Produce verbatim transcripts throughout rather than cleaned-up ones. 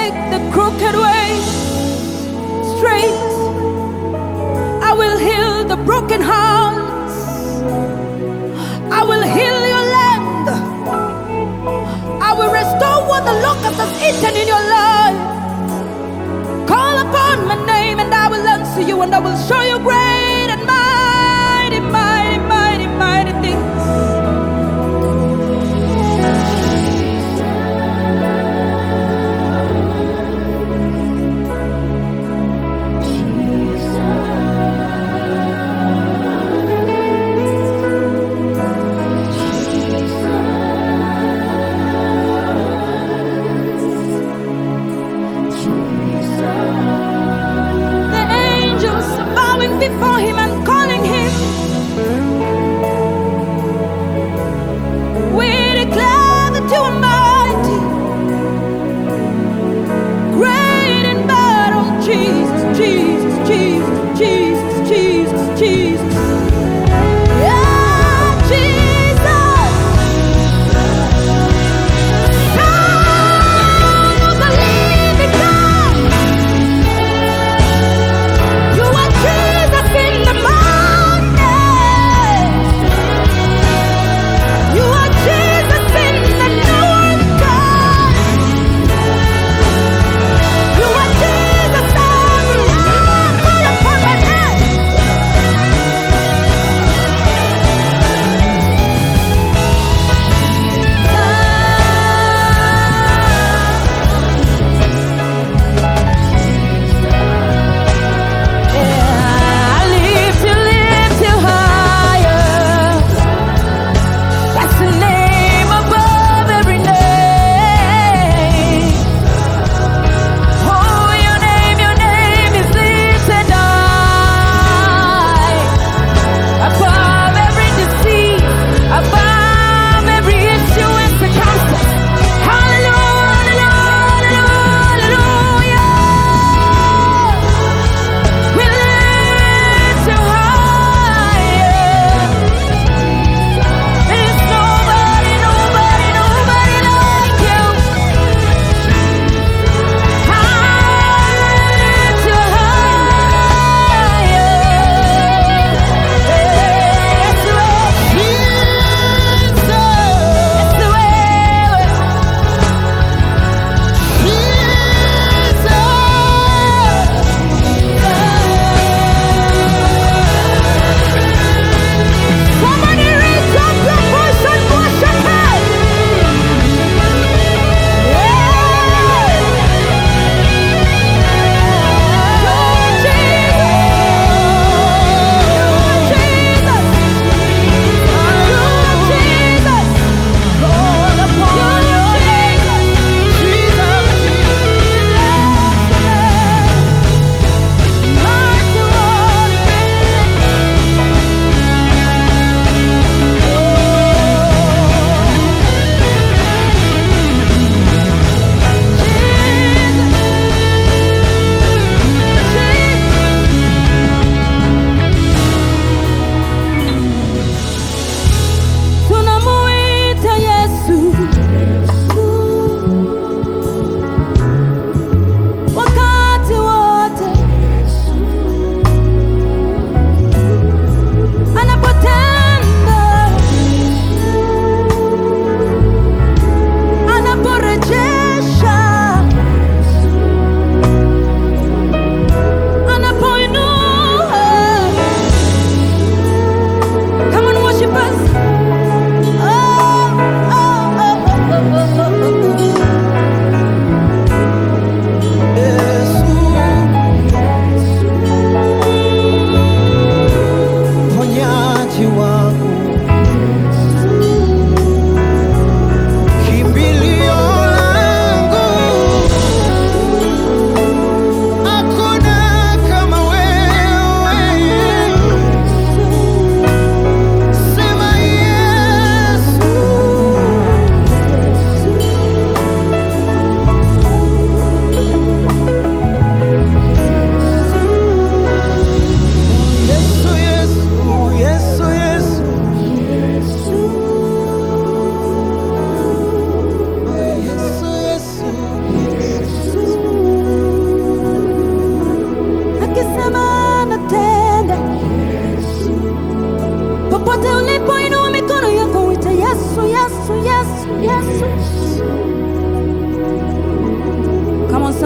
make the crooked way straight. I will heal the broken hearts. I will heal your land. I will restore what the locust has eaten in your life. Call upon my name and I will answer you, and I will show you great and mighty, mighty, mighty, mighty things.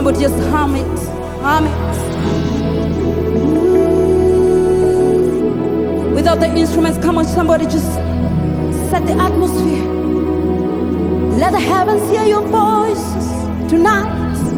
somebody just hum it, hum it. Without the instruments, come on, somebody just set the atmosphere. Let the heavens hear your voices tonight.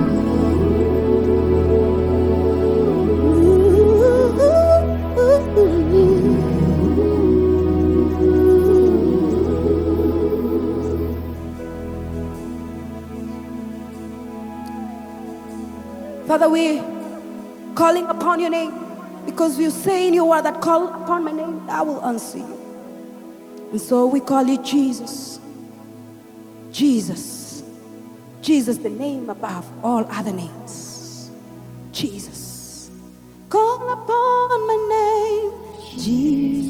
Father, we're calling upon your name because you say in your word that call upon my name, I will answer you. And so we call you Jesus. Jesus. Jesus, the name above all other names. Jesus. Call upon my name, Jesus.